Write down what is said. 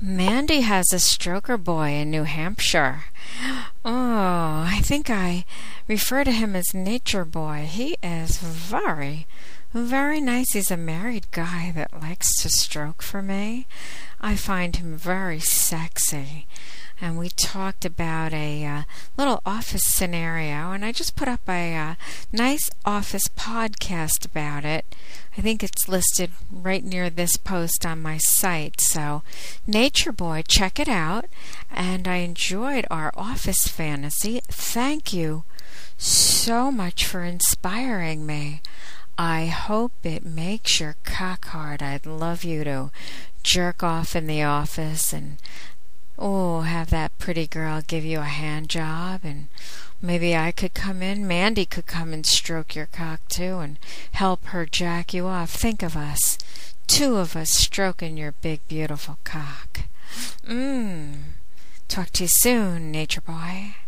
Mandy has a stroker boy in New Hampshire. Oh, I think I refer to him as Nature Boy. He is very, very nice. He's a married guy that likes to stroke for me. I find him very sexy. And we talked about a little office scenario, and I just put up a nice office podcast about it. I think it's listed right near this post on my site. So, Nature Boy, check it out. And I enjoyed our office fantasy. Thank you so much for inspiring me. I hope it makes your cock hard. I'd love you to jerk off in the office and have that pretty girl give you a hand job, and maybe I could come in. Mandy could come and stroke your cock too and help her jack you off. Think of us, two of us stroking your big beautiful cock. Talk to you soon, Nature Boy.